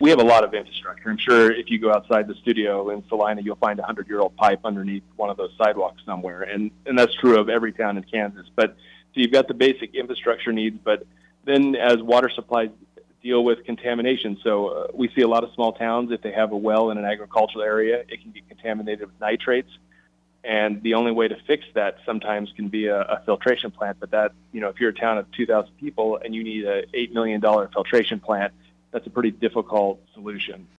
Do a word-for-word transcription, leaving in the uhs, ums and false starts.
we have a lot of infrastructure. I'm sure if you go outside the studio in Salina, you'll find a hundred-year-old pipe underneath one of those sidewalks somewhere, and and that's true of every town in Kansas. But so you've got the basic infrastructure needs, but then as water supplies deal with contamination, so uh, we see a lot of small towns, if they have a well in an agricultural area, it can get contaminated with nitrates. And the only way to fix that sometimes can be a, a filtration plant. But that, you know, if you're a town of two thousand people and you need a eight million dollars filtration plant, that's a pretty difficult solution.